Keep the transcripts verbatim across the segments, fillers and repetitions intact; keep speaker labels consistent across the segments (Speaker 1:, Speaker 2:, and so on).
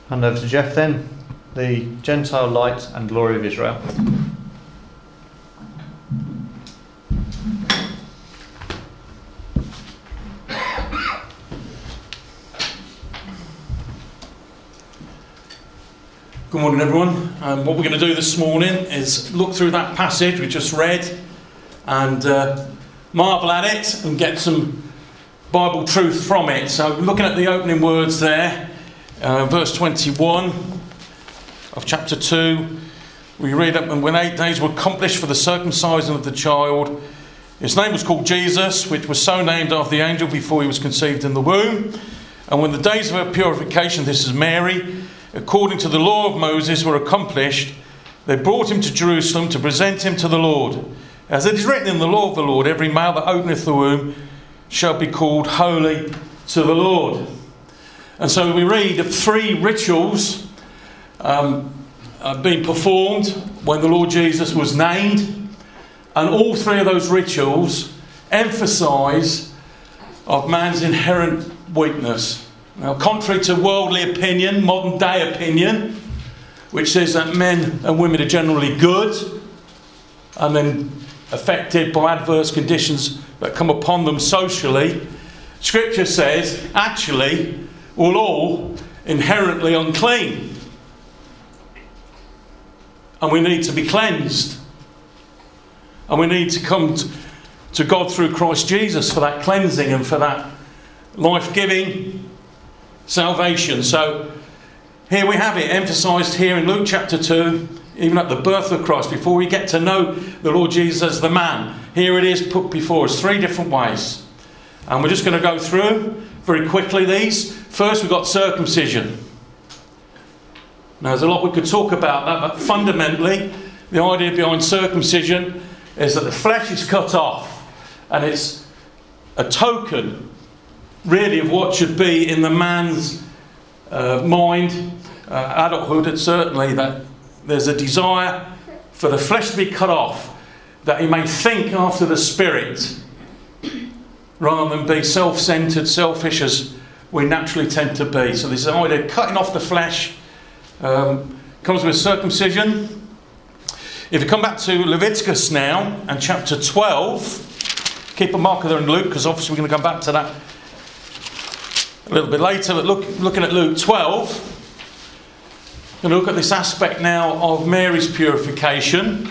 Speaker 1: Hand over to Jeff then, the Gentile light and glory of Israel.
Speaker 2: Good morning, everyone. Um, what we're going to do this morning is look through that passage we just read and uh, marvel at it and get some Bible truth from it. So looking at the opening words there, uh, verse twenty-one of chapter two, we read that when eight days were accomplished for the circumcision of the child, his name was called Jesus, which was so named after the angel before he was conceived in the womb. And when the days of her purification, this is Mary, according to the law of Moses, were accomplished, they brought him to Jerusalem to present him to the Lord. As it is written in the law of the Lord, every male that openeth the womb shall be called holy to the Lord. And so we read of three rituals um, uh, being performed when the Lord Jesus was named. And all three of those rituals emphasise of man's inherent weakness. Now, contrary to worldly opinion, modern day opinion, which says that men and women are generally good and then affected by adverse conditions that come upon them socially, Scripture says, actually, we're all inherently unclean. And we need to be cleansed. And we need to come to, to God through Christ Jesus for that cleansing and for that life-giving salvation. So here we have it emphasised here in Luke chapter two, even at the birth of Christ, before we get to know the Lord Jesus as the man. Here it is put before us three different ways. And we're just going to go through very quickly these. First, we've got circumcision. Now, there's a lot we could talk about that, but fundamentally, the idea behind circumcision is that the flesh is cut off, and it's a token really of what should be in the man's uh, mind, uh, adulthood, and certainly that there's a desire for the flesh to be cut off, that he may think after the Spirit rather than be self-centred, selfish as we naturally tend to be. So this idea of cutting off the flesh um, comes with circumcision. If you come back to Leviticus now and chapter twelve, keep a marker there in Luke, because obviously we're going to come back to that a little bit later, but look, looking at Luke twelve, we're going to look at this aspect now of Mary's purification.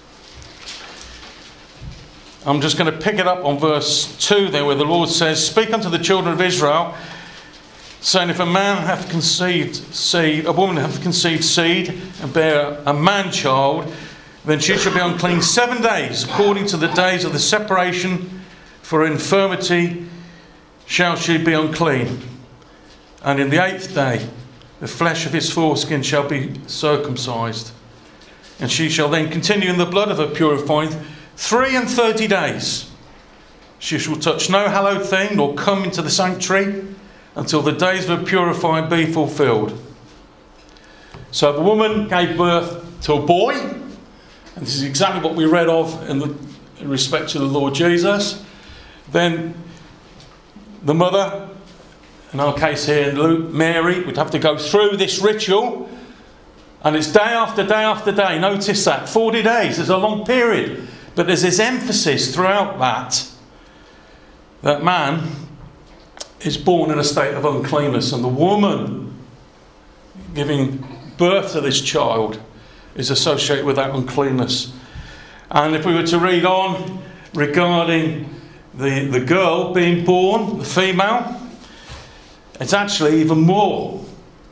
Speaker 2: I'm just going to pick it up on verse two there, where the Lord says, "Speak unto the children of Israel, saying, if a man hath conceived seed, a woman hath conceived seed, and bear a man child, then she shall be unclean seven days, according to the days of the separation for infirmity shall she be unclean. And in the eighth day the flesh of his foreskin shall be circumcised. And she shall then continue in the blood of her purifying three and thirty days. She shall touch no hallowed thing, nor come into the sanctuary, until the days of her purifying be fulfilled." So the woman gave birth to a boy, and this is exactly what we read of in, the, in respect to the Lord Jesus. Then the mother, in our case here in Luke, Mary, would have to go through this ritual, and it's day after day after day. Notice that, forty days is a long period, but there's this emphasis throughout that that man is born in a state of uncleanness, and the woman giving birth to this child is associated with that uncleanness. And if we were to read on regarding the, the girl being born, the female, it's actually even more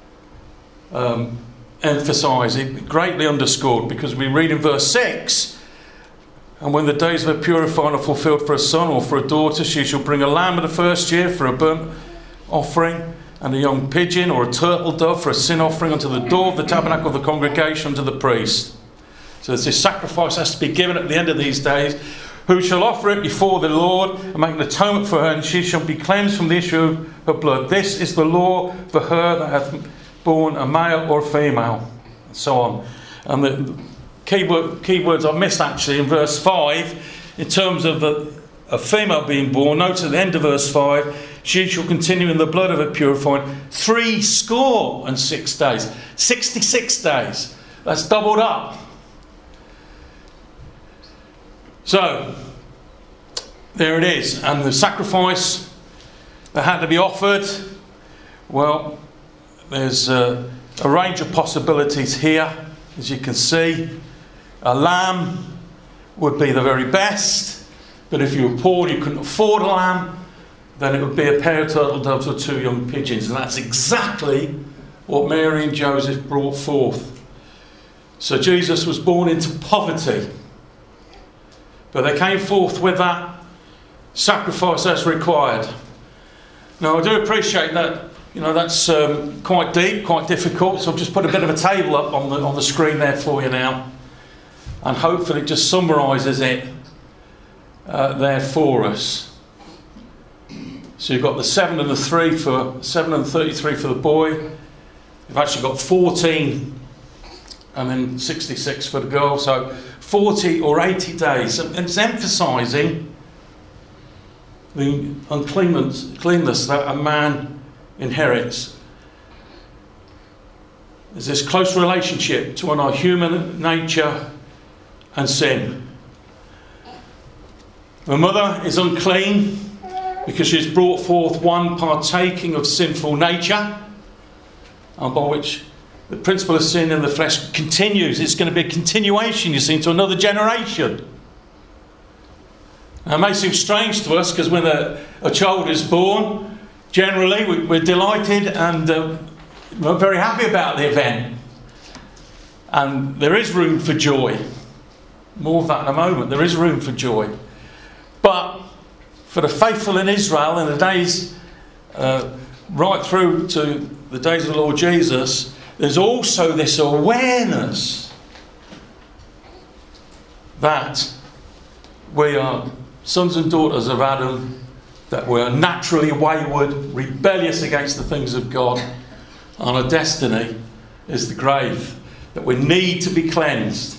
Speaker 2: um, emphasised, greatly underscored, because we read in verse six, "And when the days of her purifying are fulfilled for a son or for a daughter, she shall bring a lamb of the first year for a burnt offering, and a young pigeon or a turtle dove for a sin offering unto the door of the tabernacle of the congregation unto the priest." So this sacrifice has to be given at the end of these days. "Who shall offer it before the Lord and make an atonement for her, and she shall be cleansed from the issue of her blood. This is the law for her that hath born a male or a female," and so on. And the key, word, key words I missed actually in verse five, in terms of the, a female being born. Notice at the end of verse five, she shall continue in the blood of her purifying three score and six days. sixty-six days. That's doubled up. So, there it is. And the sacrifice that had to be offered, well, there's a, a range of possibilities here, as you can see. A lamb would be the very best, but if you were poor and you couldn't afford a lamb, then it would be a pair of turtle doves or two young pigeons. And that's exactly what Mary and Joseph brought forth. So Jesus was born into poverty, but they came forth with that sacrifice as required. Now, I do appreciate that, you know, that's um, quite deep, quite difficult, so I've just put a bit of a table up on the, on the screen there for you now, and hopefully it just summarises it uh, there for us. So you've got the seven and the three for seven and thirty-three for the boy. You've actually got fourteen and then sixty-six for the girl. So forty or eighty days. And it's emphasising the uncleanness cleanness that a man inherits. There's this close relationship between our human nature and sin. The mother is unclean because she's brought forth one partaking of sinful nature, and by which the principle of sin in the flesh continues. It's going to be a continuation, you see, into another generation. Now, it may seem strange to us because when a, a child is born, generally we, we're delighted and uh, we're very happy about the event. And there is room for joy. More of that in a moment. There is room for joy. But for the faithful in Israel in the days uh, right through to the days of the Lord Jesus, there's also this awareness that we are sons and daughters of Adam, that we are naturally wayward, rebellious against the things of God, and our destiny is the grave, that we need to be cleansed.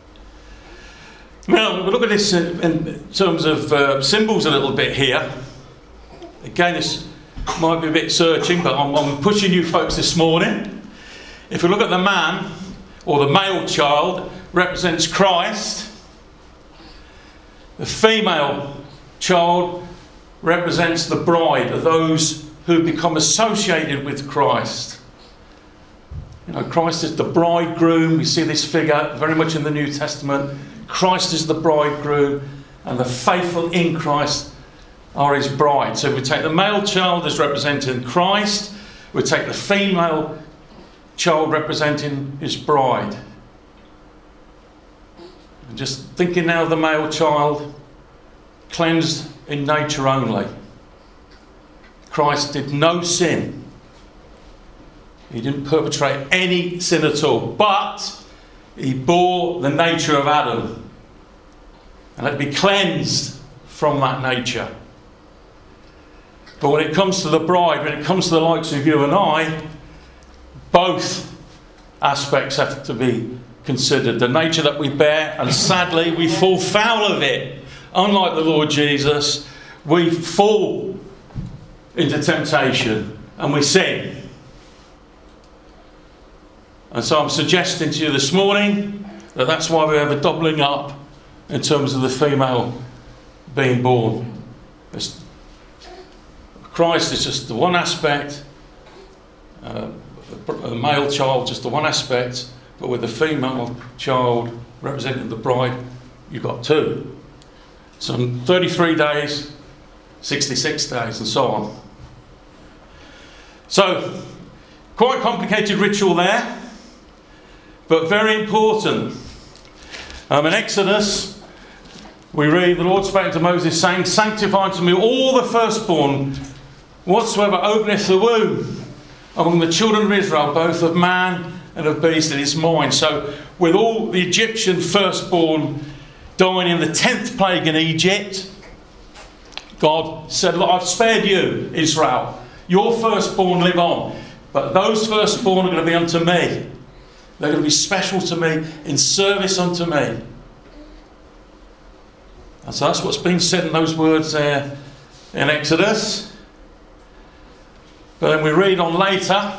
Speaker 2: Now, we'll look at this in, in terms of uh, symbols a little bit here. Again, this might be a bit searching, but I'm, I'm pushing you folks this morning. If we look at the man, or the male child, represents Christ. The female child represents the bride, of those who become associated with Christ. You know, Christ is the bridegroom. We see this figure very much in the New Testament. Christ is the bridegroom, and the faithful in Christ are his bride. So we take the male child as representing Christ. We take the female child representing his bride. And just thinking now of the male child, cleansed in nature only. Christ did no sin. He didn't perpetrate any sin at all, but he bore the nature of Adam, and had to be cleansed from that nature. But when it comes to the bride, when it comes to the likes of you and I, both aspects have to be considered. The nature that we bear, and sadly we fall foul of it. Unlike the Lord Jesus, we fall into temptation and we sin. And so I'm suggesting to you this morning that that's why we have a doubling up in terms of the female being born. It's, Christ is just the one aspect, uh, the male child just the one aspect, but with the female child representing the bride, you've got two. So thirty-three days, sixty-six days, and so on. So, quite complicated ritual there, but very important. Um, in Exodus, we read, the Lord spake to Moses, saying, sanctify unto me all the firstborn, whatsoever openeth the womb, among the children of Israel, both of man and of beast, it is mine. So, with all the Egyptian firstborn dying in the tenth plague in Egypt, God said, look, I've spared you, Israel. Your firstborn live on. But those firstborn are going to be unto me. They're going to be special to me, in service unto me. And so that's what's been said in those words there in Exodus. But then we read on later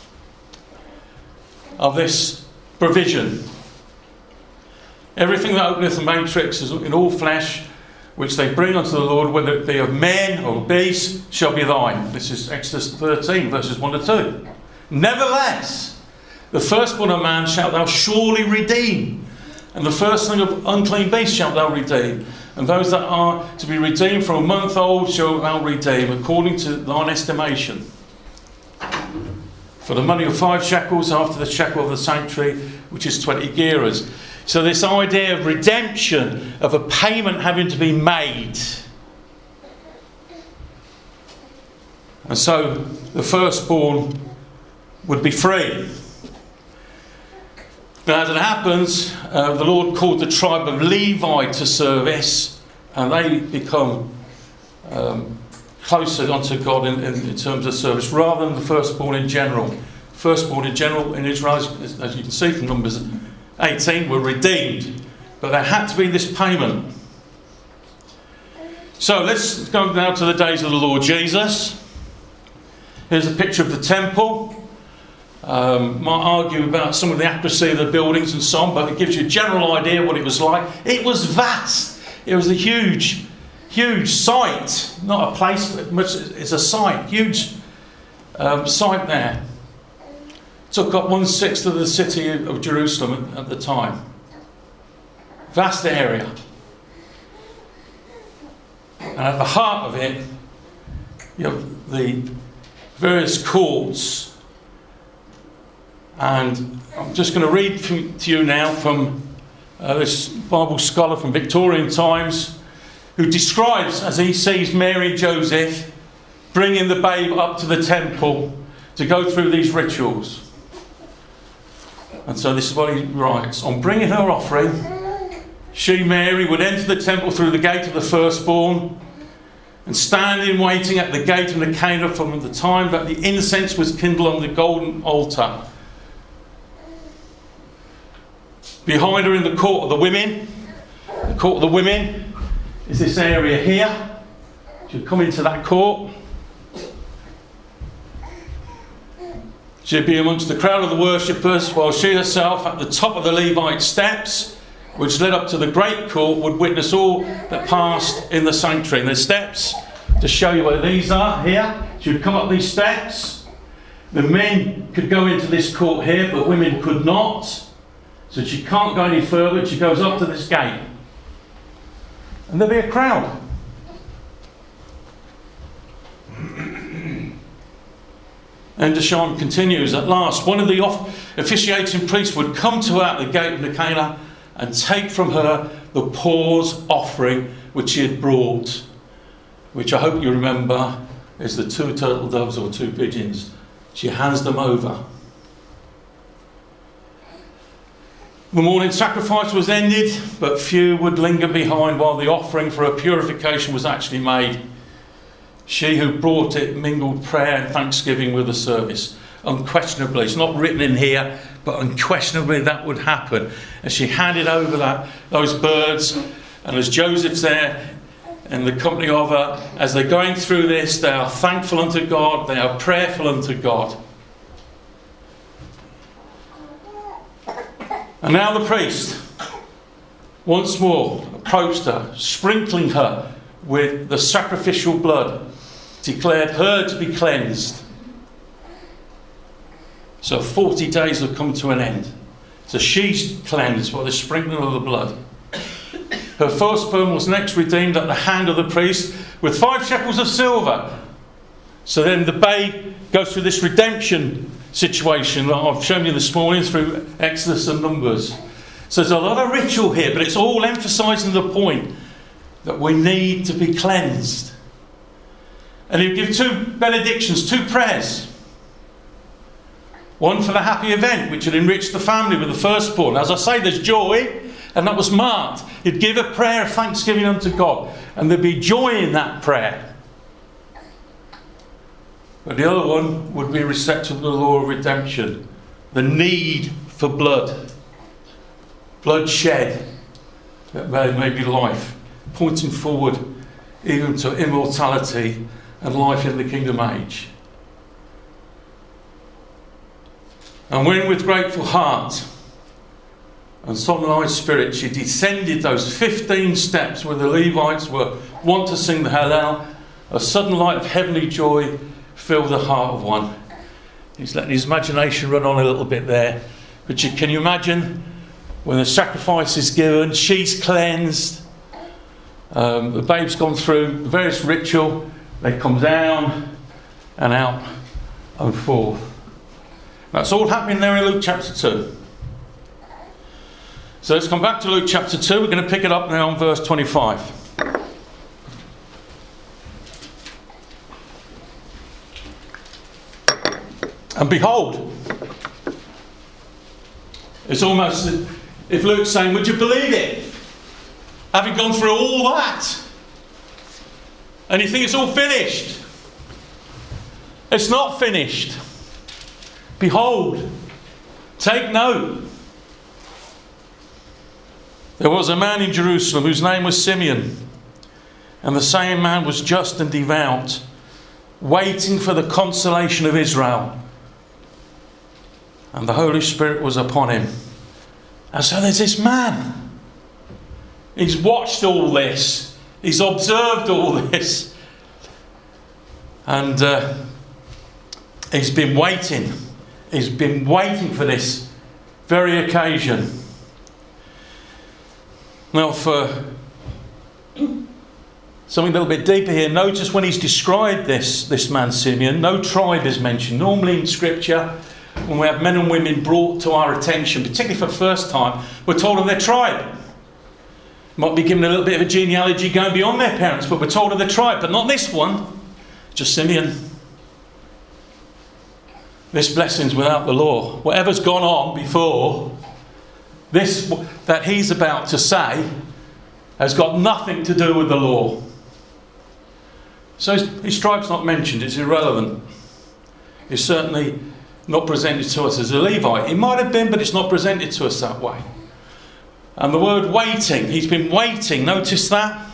Speaker 2: of this provision. Everything that openeth the matrix is in all flesh, which they bring unto the Lord, whether it be of men or beasts, shall be thine. This is Exodus thirteen, verses one to two. Nevertheless, the firstborn of man shalt thou surely redeem, and the firstling of unclean beasts shalt thou redeem, and those that are to be redeemed from a month old shalt thou redeem, according to thine estimation. For the money of five shekels after the shekel of the sanctuary, which is twenty gerahs. So this idea of redemption, of a payment having to be made. And so the firstborn would be free. Now, as it happens, uh, the Lord called the tribe of Levi to service, and they become um, closer unto God in, in, in terms of service, rather than the firstborn in general. Firstborn in general in Israel, as, as you can see from Numbers eighteen, were redeemed, but there had to be this payment. So let's go now to the days of the Lord Jesus. Here's a picture of the temple. Um, might argue about some of the accuracy of the buildings and so on, but it gives you a general idea what it was like. It was vast. It was a huge, huge site. Not a place, but it's a site. Huge um, site there. Took up one sixth of the city of Jerusalem at the time. Vast area. And at the heart of it, you have the various courts. And I'm just going to read to you now from uh, this Bible scholar from Victorian times, who describes as he sees Mary and Joseph bringing the babe up to the temple to go through these rituals. And so this is what he writes. On bringing her offering, she, Mary, would enter the temple through the gate of the firstborn, and standing waiting at the gate of the Cana from the time that the incense was kindled on the golden altar. Behind her in the court of the women, the court of the women is this area here. She'll come into that court. She'd be amongst the crowd of the worshippers, while she herself at the top of the Levite steps, which led up to the great court, would witness all that passed in the sanctuary. And the steps, to show you where these are, here. She would come up these steps. The men could go into this court here, but women could not. So she can't go any further. She goes up to this gate. And there'll be a crowd. And Deshaun continues, at last, one of the off- officiating priests would come to her at the gate of the Cana and take from her the pause offering which she had brought, which I hope you remember is the two turtle doves or two pigeons. She hands them over. The morning sacrifice was ended, but few would linger behind while the offering for her purification was actually made. She who brought it mingled prayer and thanksgiving with the service. Unquestionably, it's not written in here, but unquestionably that would happen. As she handed over that those birds, and as Joseph's there in the company of her, as they're going through this, they are thankful unto God, they are prayerful unto God. And now the priest once more approached her, sprinkling her with the sacrificial blood, declared her to be cleansed. So forty days have come to an end. So she's cleansed by the sprinkling of the blood. Her firstborn was next redeemed at the hand of the priest with five shekels of silver. So then the babe goes through this redemption situation that I've shown you this morning through Exodus and Numbers. So there's a lot of ritual here, but it's all emphasising the point that we need to be cleansed. And he'll give two benedictions, two prayers. One for the happy event, which had enriched the family with the firstborn. As I say, there's joy, and that was marked. He'd give a prayer of thanksgiving unto God, and there'd be joy in that prayer. But the other one would be respect to the law of redemption, the need for blood. Blood shed, that there may be life, pointing forward even to immortality and life in the kingdom age. And when with grateful heart and solemn-eyed spirit she descended those fifteen steps where the Levites were wont to sing the Hallel, a sudden light of heavenly joy filled the heart of one. He's letting his imagination run on a little bit there. But you, can you imagine when the sacrifice is given, she's cleansed, um, the babe's gone through the various ritual, they come down and out and forth. That's all happening there in Luke chapter two. So let's come back to Luke chapter two. We're going to pick it up now on verse twenty-five. And behold, it's almost as if Luke's saying, would you believe it? Having gone through all that, and you think it's all finished. It's not finished. Behold, take note. There was a man in Jerusalem whose name was Simeon, and the same man was just and devout, waiting for the consolation of Israel. And the Holy Spirit was upon him. And so there's this man. He's watched all this. He's observed all this. And uh, he's been waiting. He's been waiting for this very occasion. Now, for something a little bit deeper here, notice when he's described this, this man Simeon, no tribe is mentioned. Normally in Scripture, when we have men and women brought to our attention, particularly for the first time, we're told of their tribe. Might be given a little bit of a genealogy going beyond their parents, but we're told of their tribe. But not this one, just Simeon. This blessing's without the law. Whatever's gone on before, this that he's about to say has got nothing to do with the law. So his, his tribe's not mentioned. It's irrelevant. It's certainly not presented to us as a Levite. It might have been, but it's not presented to us that way. And the word waiting, he's been waiting. Notice that?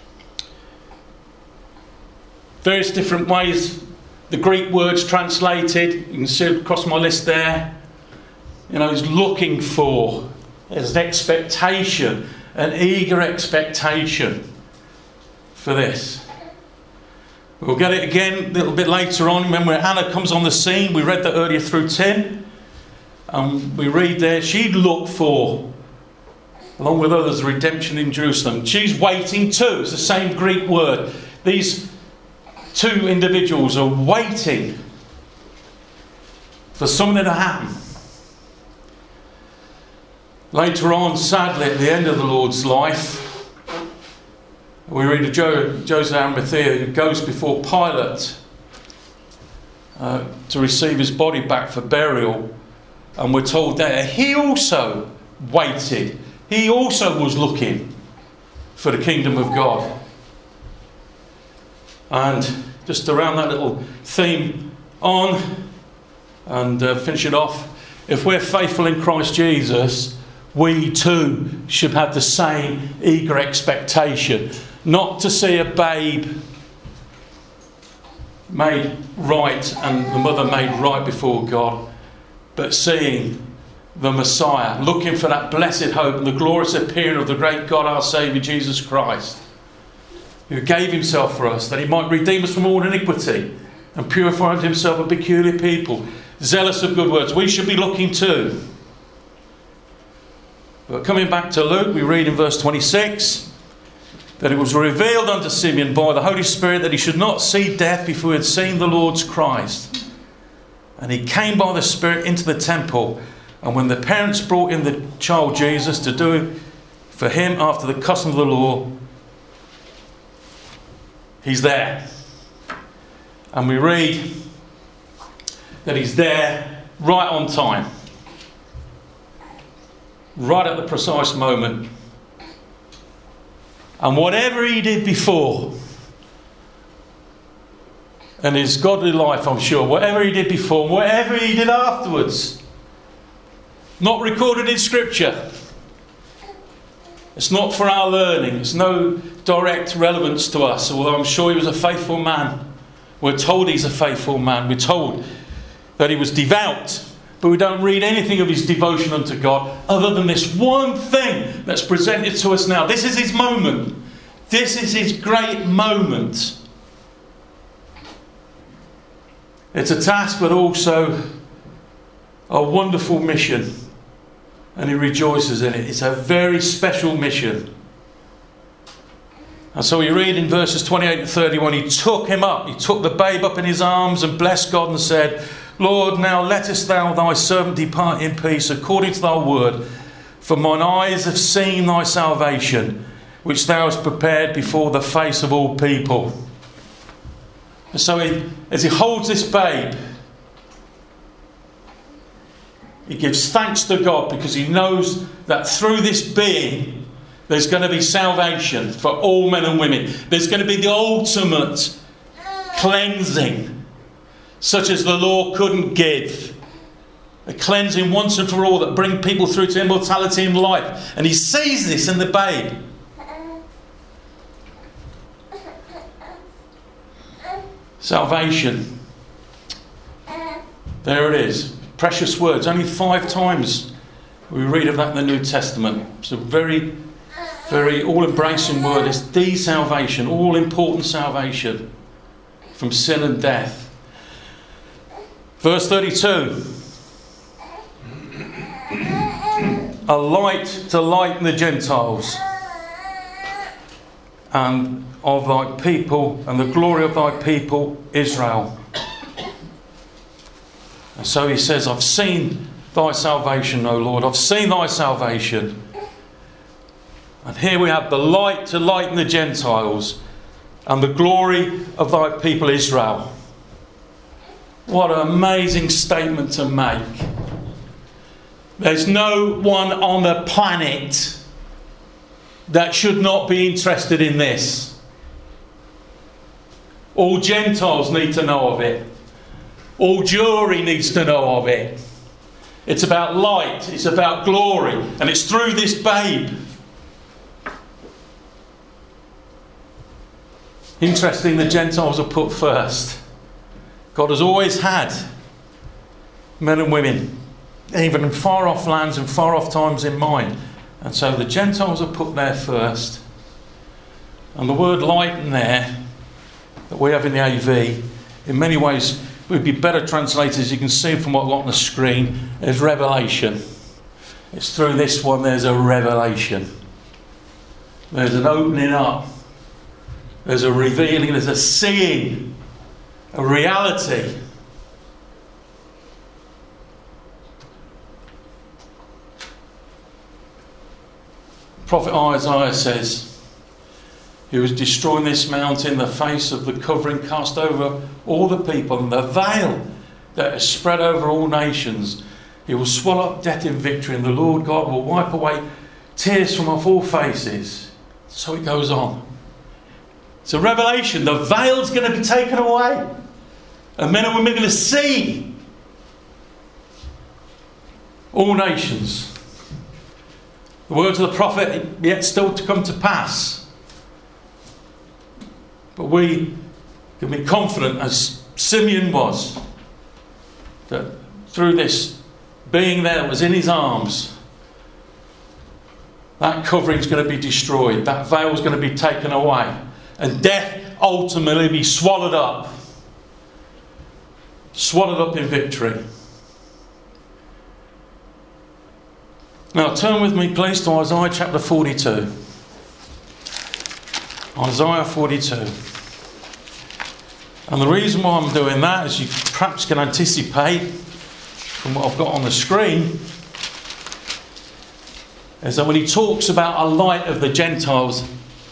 Speaker 2: Various different ways the Greek words translated. You can see it across my list there. You know, he's looking for. There's an expectation, an eager expectation for this. We'll get it again a little bit later on when Hannah comes on the scene. We read that earlier through Tim. Um, we read there, she'd looked for, along with others, redemption in Jerusalem. She's waiting too. It's the same Greek word. These two individuals are waiting for something to happen. Later on, sadly, at the end of the Lord's life, we read of jo- Joseph of Arimathea who goes before Pilate uh, to receive his body back for burial. And we're told there he also waited. He also was looking for the kingdom of God. And just around that little theme on and uh, finish it off. If we're faithful in Christ Jesus, we too should have the same eager expectation. Not to see a babe made right and the mother made right before God, but seeing the Messiah, looking for that blessed hope and the glorious appearing of the great God, our Saviour, Jesus Christ, who gave himself for us, that he might redeem us from all iniquity and purify unto himself a peculiar people, zealous of good works. We should be looking too. But coming back to Luke, we read in verse twenty-six, that it was revealed unto Simeon by the Holy Spirit that he should not see death before he had seen the Lord's Christ. And he came by the Spirit into the temple. And when the parents brought in the child Jesus to do for him after the custom of the law, he's there. And we read that he's there right on time. Right at the precise moment. And whatever he did before, and his godly life, I'm sure, whatever he did before, whatever he did afterwards, not recorded in Scripture. It's not for our learning. It's no direct relevance to us, although I'm sure he was a faithful man. We're told he's a faithful man. We're told that he was devout, but we don't read anything of his devotion unto God other than this one thing that's presented to us now. This is his moment. This is his great moment. It's a task, but also a wonderful mission. And he rejoices in it. It's a very special mission. And so we read in verses twenty-eight to thirty-one, he took him up. He took the babe up in his arms and blessed God and said, Lord, now lettest thou thy servant depart in peace according to thy word. For mine eyes have seen thy salvation, which thou hast prepared before the face of all people. And so he, as he holds this babe, he gives thanks to God because he knows that through this being there's going to be salvation for all men and women. There's going to be the ultimate cleansing, such as the law couldn't give. A cleansing once and for all that bring people through to immortality and life. And he sees this in the babe. Salvation. There it is. Precious words. Only five times we read of that in the New Testament. It's a very, very all-embracing word. It's the salvation, all-important salvation from sin and death. Verse thirty-two. A light to lighten the Gentiles, and of thy people, and the glory of thy people Israel. And so he says, I've seen thy salvation, O Lord. I've seen thy salvation. And here we have the light to lighten the Gentiles, and the glory of thy people Israel. What an amazing statement to make. There's no one on the planet that should not be interested in this. All Gentiles need to know of it. All Jewry needs to know of it. It's about light. It's about glory. And it's through this babe. Interesting, the Gentiles are put first. God has always had men and women, even in far off lands and far off times, in mind. And so the Gentiles are put there first. And the word lighten there that we have in the A V, in many ways would be better translated, as you can see from what I've got on the screen, as revelation. It's through this one there's a revelation. There's an opening up. There's a revealing. There's a seeing. A reality. Prophet Isaiah says, he was destroying this mountain, the face of the covering cast over all the people, and the veil that is spread over all nations. He will swallow up death in victory, and the Lord God will wipe away tears from off all faces. So it goes on. It's a revelation. The veil's going to be taken away, and men and women are going to see all nations. The words of the prophet yet still to come to pass. But we can be confident, as Simeon was, that through this being there that was in his arms, that covering is going to be destroyed. That veil is going to be taken away. And death ultimately be swallowed up. Swallowed up in victory. Now turn with me please to Isaiah chapter forty-two. Isaiah forty-two. And the reason why I'm doing that, as you perhaps can anticipate from what I've got on the screen, is that when he talks about a light of the Gentiles,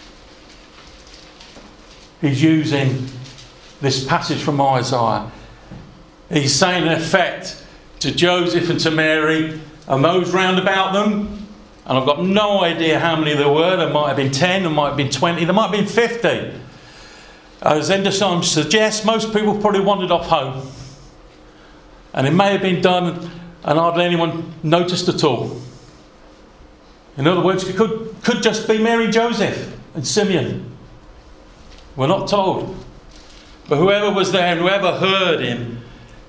Speaker 2: he's using this passage from Isaiah. He's saying in effect to Joseph and to Mary and those round about them, and I've got no idea how many there were. There might have been ten, there might have been twenty, there might have been fifty. As Enderson suggests, most people probably wandered off home. And it may have been done and hardly anyone noticed at all. In other words, it could, could just be Mary, Joseph and Simeon. We're not told. But whoever was there and whoever heard him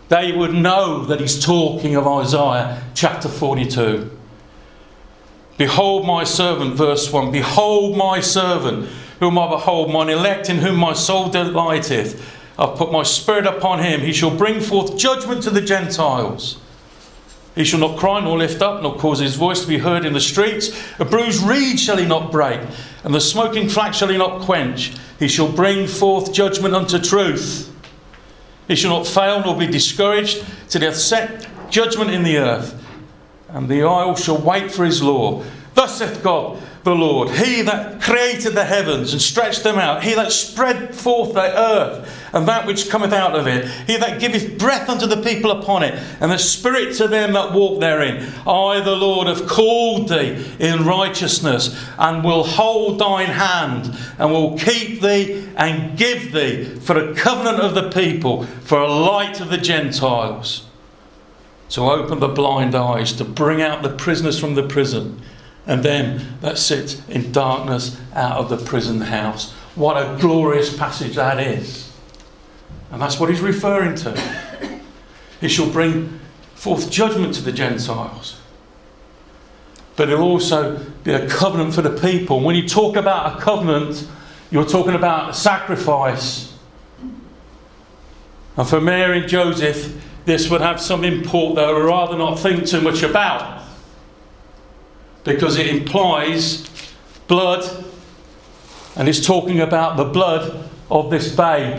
Speaker 2: they would know that he's talking of Isaiah chapter forty-two. Behold my servant, verse one. Behold my servant, whom I behold, mine elect, in whom my soul delighteth. I've put my spirit upon him. He shall bring forth judgment to the Gentiles. He shall not cry nor lift up, nor cause his voice to be heard in the streets. A bruised reed shall he not break, and the smoking flax shall he not quench. He shall bring forth judgment unto truth. He shall not fail nor be discouraged, till he hath set judgment in the earth. And the isle shall wait for his law. Thus saith God the Lord, he that created the heavens and stretched them out, he that spread forth the earth and that which cometh out of it, he that giveth breath unto the people upon it, and the spirit to them that walk therein. I, the Lord, have called thee in righteousness, and will hold thine hand, and will keep thee and give thee for a covenant of the people, for a light of the Gentiles, to open the blind eyes, to bring out the prisoners from the prison, and them that sit in darkness out of the prison house. What a glorious passage that is. And that's what he's referring to. He shall bring forth judgment to the Gentiles. But it'll also be a covenant for the people. When you talk about a covenant, you're talking about a sacrifice. And for Mary and Joseph, this would have some import that I would rather not think too much about, because it implies blood, and it's talking about the blood of this babe.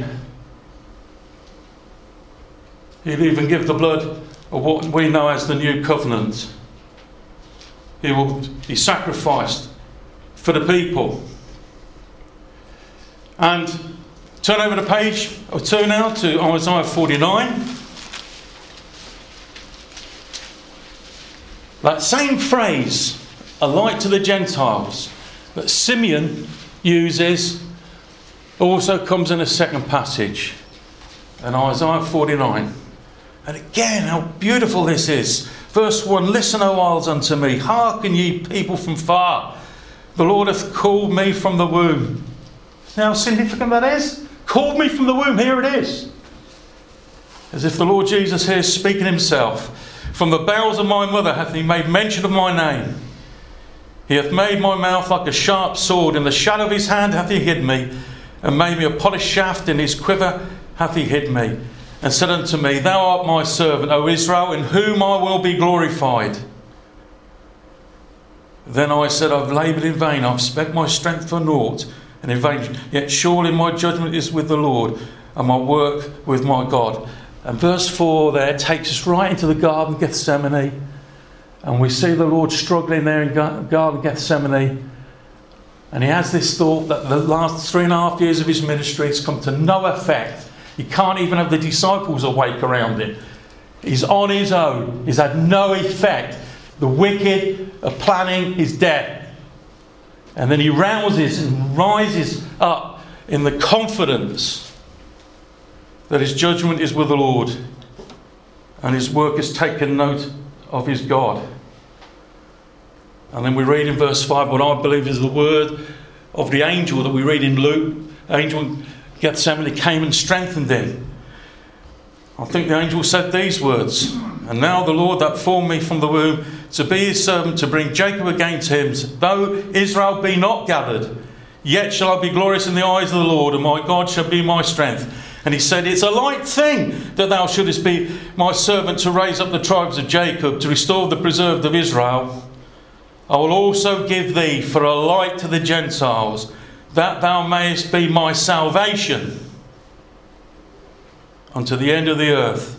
Speaker 2: He'll even give the blood of what we know as the new covenant. He will be sacrificed for the people. And turn over the page or two now to Isaiah forty-nine. That same phrase, a light to the Gentiles, that Simeon uses, also comes in a second passage in Isaiah forty-nine. And again, how beautiful this is. Verse one, listen, O isles, unto me. Hearken, ye people from far. The Lord hath called me from the womb. See how significant that is? Called me from the womb, here it is. As if the Lord Jesus here is speaking himself. From the bowels of my mother hath he made mention of my name. He hath made my mouth like a sharp sword. In the shadow of his hand hath he hid me, and made me a polished shaft. In his quiver hath he hid me, and said unto me, Thou art my servant, O Israel, in whom I will be glorified. Then I said, I've laboured in vain, I've spent my strength for naught, and in vain. Yet surely my judgment is with the Lord, and my work with my God. And verse four there takes us right into the Garden of Gethsemane. And we see the Lord struggling there in Garden of Gethsemane. And he has this thought that the last three and a half years of his ministry has come to no effect. He can't even have the disciples awake around it. He's on his own. He's had no effect. The wicked are planning his death. And then he rouses and rises up in the confidence that his judgment is with the Lord, and his work has taken note of his God. And then we read in verse five what I believe is the word of the angel that we read in Luke. The angel in Gethsemane came and strengthened him. I think the angel said these words, And now the Lord that formed me from the womb to be his servant, to bring Jacob again to him, though Israel be not gathered, yet shall I be glorious in the eyes of the Lord, and my God shall be my strength. And he said, It's a light thing that thou shouldest be my servant to raise up the tribes of Jacob, to restore the preserved of Israel. I will also give thee for a light to the Gentiles, that thou mayest be my salvation unto the end of the earth.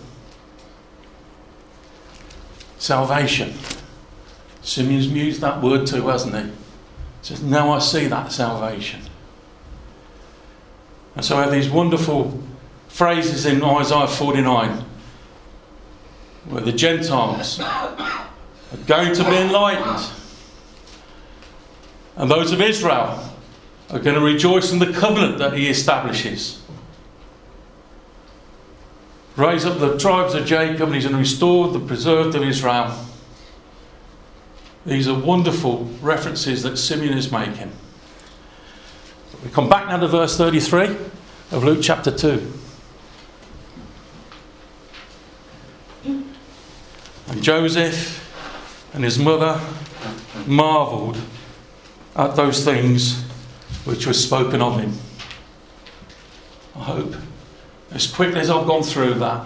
Speaker 2: Salvation. Simeon's used that word too, hasn't he? He says, now I see that salvation. And so I have these wonderful phrases in Isaiah forty-nine where the Gentiles are going to be enlightened, and those of Israel are going to rejoice in the covenant that he establishes. Raise up the tribes of Jacob, and he's going to restore the preserved of Israel. These are wonderful references that Simeon is making. We come back now to verse thirty-three of Luke chapter two. And Joseph and his mother marvelled at those things which were spoken of him. I hope, as quickly as I've gone through that,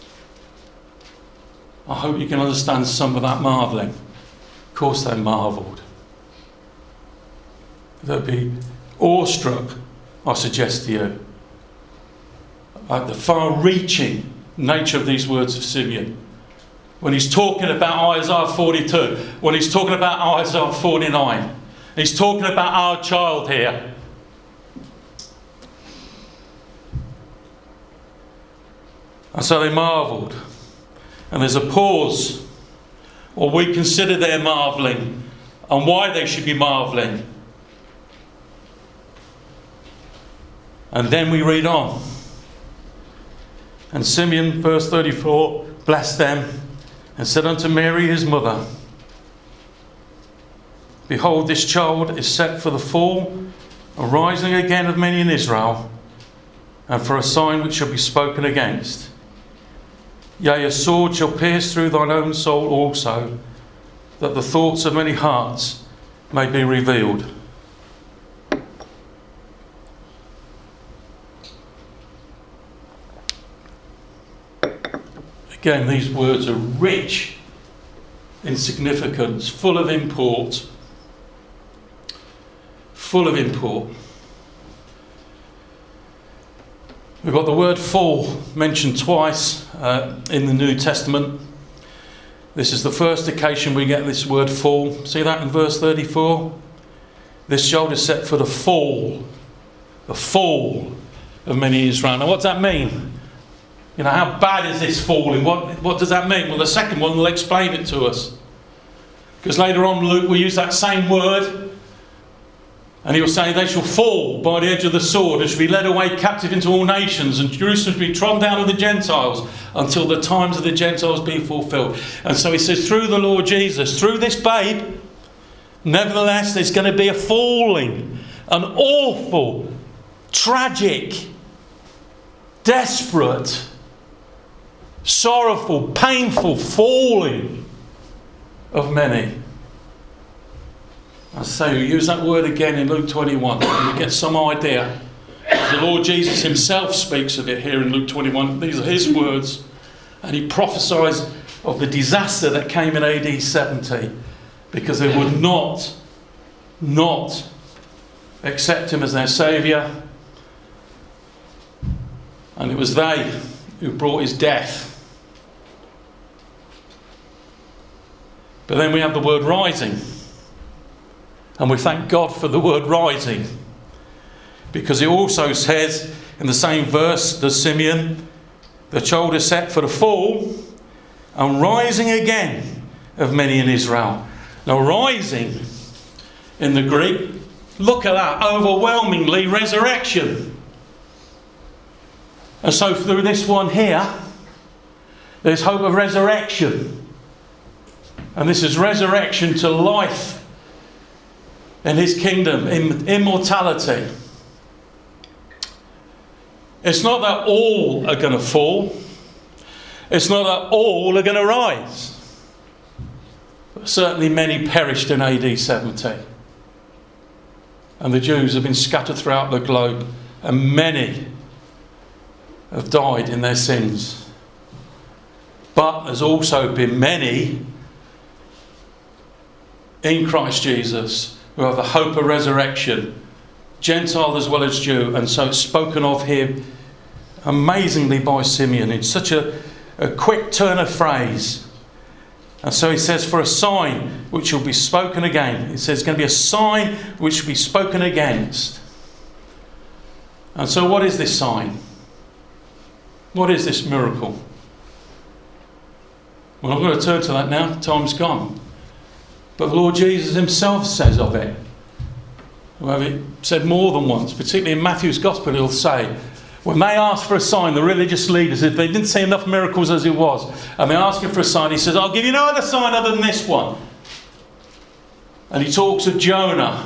Speaker 2: I hope you can understand some of that marvelling. Of course they marvelled. They'd be awestruck, I suggest to you, at the far-reaching nature of these words of Simeon. When he's talking about Isaiah forty-two, when he's talking about Isaiah forty-nine, he's talking about our child here. And so they marvelled. And there's a pause, or we consider their marvelling and why they should be marvelling. And then we read on. And Simeon, verse thirty-four, blessed them and said unto Mary his mother, behold, this child is set for the fall and rising again of many in Israel, and for a sign which shall be spoken against. Yea, a sword shall pierce through thine own soul also, that the thoughts of many hearts may be revealed. Again, these words are rich in significance, full of import. Full of import. We've got the word fall mentioned twice uh, in the New Testament. This is the first occasion we get this word fall. See that in verse thirty-four? This child is set for the fall. The fall of many Israel. Now what does that mean? You know, how bad is this falling? What, what does that mean? Well, the second one will explain it to us. Because later on Luke will use that same word. And he will say, they shall fall by the edge of the sword and shall be led away captive into all nations, and Jerusalem shall be trodden down of the Gentiles until the times of the Gentiles be fulfilled. And so he says, through the Lord Jesus, through this babe, nevertheless there's going to be a falling, an awful, tragic, desperate, sorrowful, painful falling of many. And so we use that word again in Luke twenty-one, and we get some idea. The Lord Jesus himself speaks of it here in Luke twenty-one. These are his words, and he prophesies of the disaster that came in A D seventy, because they would not, not accept him as their saviour, and it was they who brought his death. But then we have the word rising. And we thank God for the word rising. Because it also says in the same verse, the Simeon, the child is set for the fall and rising again of many in Israel. Now rising in the Greek, look at that, overwhelmingly resurrection. And so through this one here, there's hope of resurrection. And this is resurrection to life in his kingdom, in immortality. It's not that all are going to fall. It's not that all are going to rise. But certainly many perished in A D seventy. And the Jews have been scattered throughout the globe. And many have died in their sins. But there's also been many in Christ Jesus who have the hope of resurrection, Gentile as well as Jew. And so it's spoken of here amazingly by Simeon in such a, a quick turn of phrase. And so he says, for a sign which will be spoken again. It says it's going to be a sign which will be spoken against. And so what is this sign? What is this miracle? Well, I'm going to turn to that now. Time's gone. But the Lord Jesus himself says of it. Well, he said more than once, particularly in Matthew's Gospel, he'll say, when they asked for a sign, the religious leaders, if they didn't see enough miracles as it was, and they're asking for a sign, he says, I'll give you no other sign other than this one. And he talks of Jonah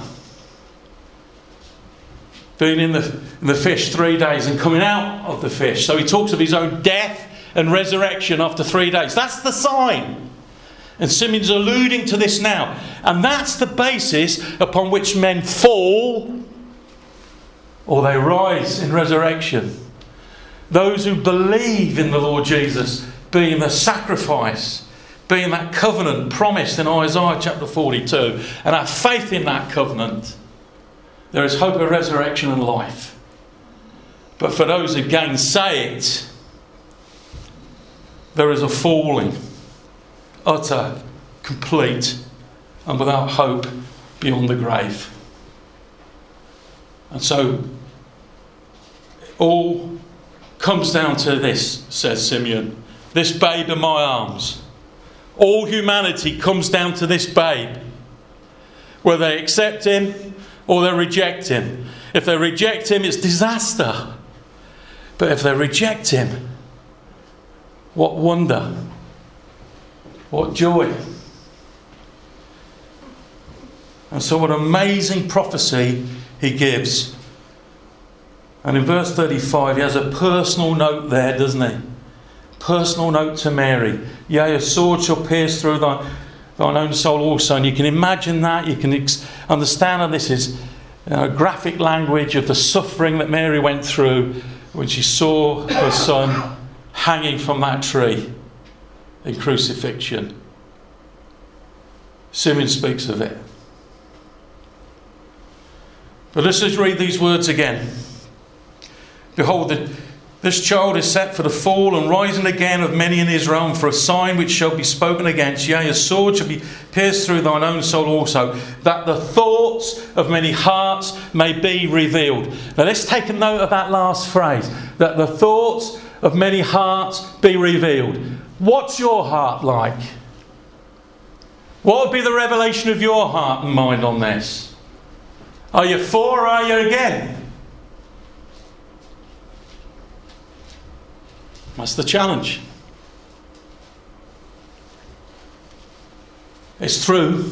Speaker 2: being in the, in the fish three days and coming out of the fish. So he talks of his own death and resurrection after three days. That's the sign. And Simeon's alluding to this now. And that's the basis upon which men fall or they rise in resurrection. Those who believe in the Lord Jesus being the sacrifice, being that covenant promised in Isaiah chapter forty-two, and have faith in that covenant, there is hope of resurrection and life. But for those who gainsay it, there is a falling, utter, complete, and without hope beyond the grave. And so, it all comes down to this, says Simeon, this babe in my arms. All humanity comes down to this babe. Whether they accept him or they reject him. If they reject him, it's disaster. But if they reject him, what wonder, what joy. And so what amazing prophecy he gives. And in verse thirty-five, he has a personal note there, doesn't he? Personal note to Mary. Yea, a sword shall pierce through thy, thine own soul also. And you can imagine that. You can ex- understand that this is uh, graphic language of the suffering that Mary went through when she saw her son hanging from that tree in crucifixion. Simeon speaks of it. But let's just read these words again. Behold, the, this child is set for the fall and rising again of many in Israel, and for a sign which shall be spoken against. Yea, a sword shall be pierced through thine own soul also, that the thoughts of many hearts may be revealed. Now let's take a note of that last phrase, that the thoughts of many hearts be revealed. What's your heart like? What would be the revelation of your heart and mind on this? Are you for or are you against? That's the challenge. It's through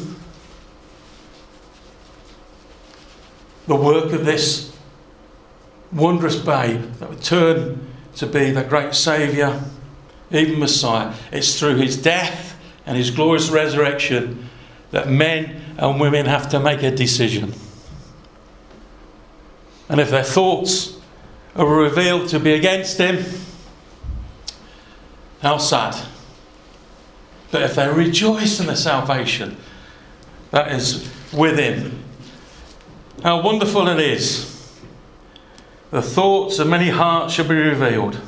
Speaker 2: the work of this wondrous babe that would turn to be the great Saviour, even Messiah. It's through his death and his glorious resurrection that men and women have to make a decision. And if their thoughts are revealed to be against him, how sad. But if they rejoice in the salvation that is with him, how wonderful it is. The thoughts of many hearts shall be revealed.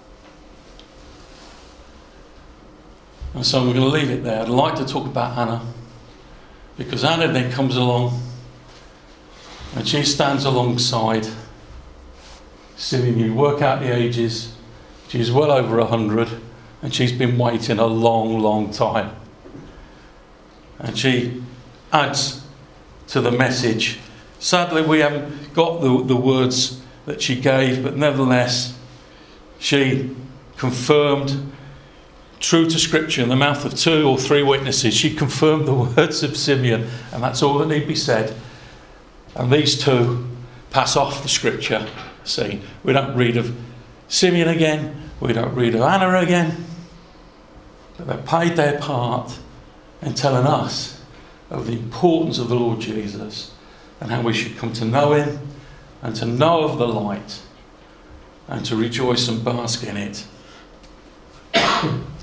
Speaker 2: And so we're going to leave it there. I'd like to talk about Anna, because Anna then comes along and she stands alongside Simeon. You work out the ages. She's well over a hundred. And she's been waiting a long, long time. And she adds to the message. Sadly, we haven't got the, the words that she gave, but nevertheless, she confirmed, true to Scripture, in the mouth of two or three witnesses, she confirmed the words of Simeon, and that's all that need to be said. And these two pass off the Scripture scene. We don't read of Simeon again. We don't read of Anna again. But they played their part in telling us of the importance of the Lord Jesus and how we should come to know him and to know of the light and to rejoice and bask in it.